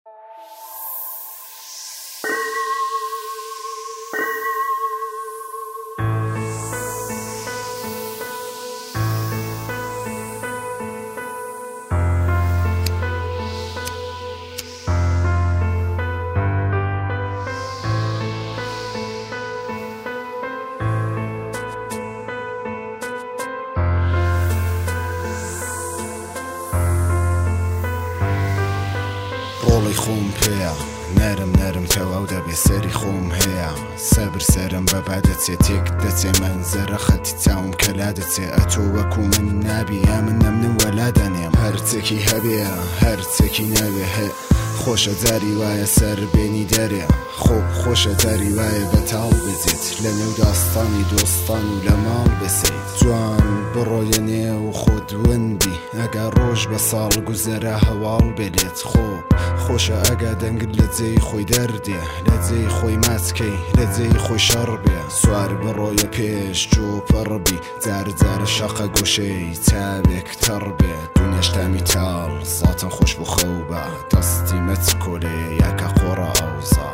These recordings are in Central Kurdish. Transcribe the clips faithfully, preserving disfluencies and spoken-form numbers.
ڕۆڵی خۆم پێیە نەرم نەرم تەواو دەبێ سەری خۆم هەیە سەبر سەرم بەبا دەچێت تێک دەچێ منزەرە خەتی چاوم کەلا دەچێ ئەتۆ وەکو من نابی یا من نەمنم وەلا دەنێم هەرچێکی هەبێ هەرچێکی نەبێ هەیە خۆشە جاری وایە سەر بێنی دەرێ خۆ خۆشە جاری وایە بەتاڵ بزێت لە نێو داستانی دۆستان و لە ماڵ بسەیت جوان بڕۆیە نێو خۆت ونبی ئەگە ڕۆژ بە ساڵ گوزەرە هەواڵ بێلێت خۆ خۆشە ئەگە دەنگت لە جێی خۆی دەردێ لە جێی خۆی ماچکەی لە جێی خۆی شەڕ بێ سوار بڕۆیە پێش جۆ پەڕبی جار جارە شەقە گۆشەی چاوێک تەڕ بێ دونیاشتامی تاڵ ساتن خۆش بخەو بە دەستی مەچ کۆلێ یاکە قۆڕە ئەوزا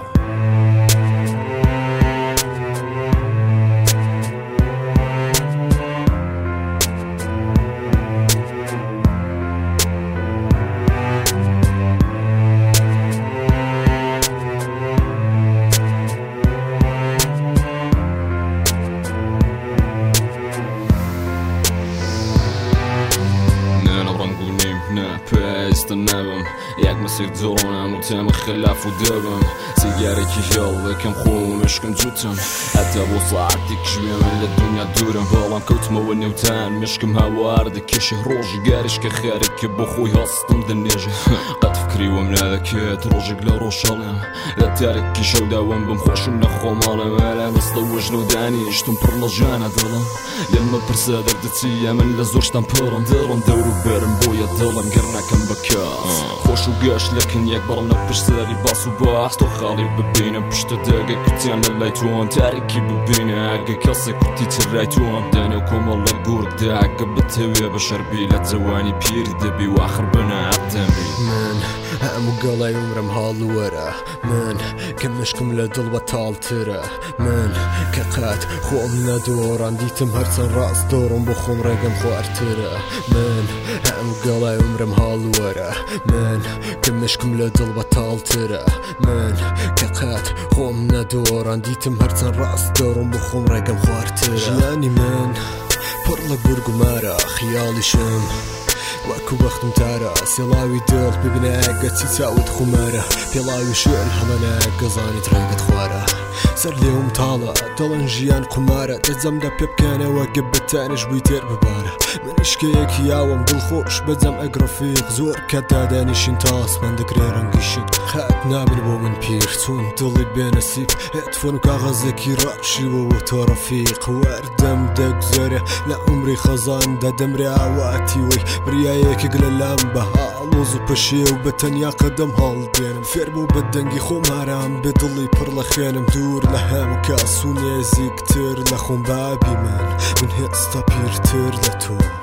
پێویستە نەبم یەک مەسیر جۆڕۆنم و تێمە خلاف و دەبم سیگارێکی هێڵ دەکەم خۆمشکم جوتم هەتا بۆ ساعتێکیش وێ من لە دنیا دوورم بەڵام کەوتمەوە نێوتان مشکم هەوار دەکێشە ڕۆژی گاریش کە خێرێکە بۆ خۆی هەستم دەنێژە قەت فکریوەم نادەکێت ڕۆژێک لە ڕۆژەڵێم لە تارێکی شەوداوەم بم خۆشم لە خۆماڵم لە دەستە وەژن و دانیشتم پڕ لە ژانە دڵم لێمە پرسە دەردەچیە من لە زۆرشتان پڕم دڵم دەور و بەرم بۆیە دڵم گەر ناکەم بەکە خۆش و گەشت لەکن یەک بەڵم لە پشتسەری باس و باس تۆ خاڵی ببینە پشتە دەگە کوتیان لە لای تۆن تارێکی ببینە ئەگە کەسێک کوتی ترای تۆن دەنێ کۆمەڵ لە گورگدا ئەگە بتەوێ بە شەربی لە جەوانی پیر دەبی و ئاخر بنە ئەبدەمی من هەموو گەڵای عمرم هاڵوەرە من کە مشکم لە دڵ بە تاڵترە من کە قەت خۆم نەدۆڕان دیتم هەرچەند ڕاست دۆڕم بۆ خۆم ڕێگەم خوارترە من هەموو گەڵای عمرم هاڵوەرە من کە مشکم لە دڵ بە تاڵترە من کە قەت خۆم نەدۆڕان دیتم هەرچەند ڕاست دۆڕم بۆ خۆم ڕێگەم خوارترە ژیانی من پڕ لە گورگ و مارە خیاڵیشم وەکو بەختم تارە سێڵاوی دڵ ببینە ئەگەچی چاوت خومارە پێڵاوی شێر هەمەنە گەزانیت ڕێگەت خوارە سەر لێوم تاڵە دڵن ژیان قمارە دەجەمدا پێ بکەنەوە گە بەتانش بووی تێر ببارە من شکەیەکی یاوم دڵخۆش بەجەم ئەگرەفیق زۆر کە دادانیشین تاسمان دەکرێ ڕەنگیشین خات نابن بۆ من پیر چون دڵی بێنەسیب هێتفۆن و کاغەزێکی ڕاشیوە تۆ ڕەفیق وەردەم دەگزەرە لە عومری خەزان دەدەمرێ ئاواتی وەی بریایەکێک لە لام بەها ئەڵۆز و پەشێ و بە تەنیا قەدەم هەڵدێنم فێر بۆ بەدەنگی خۆمارام بێ دڵی پڕ لە خوێنم دوور لە هەموو کەس و نێزیکتر لە خۆم بابی من من هێستا پیرتر لە تۆ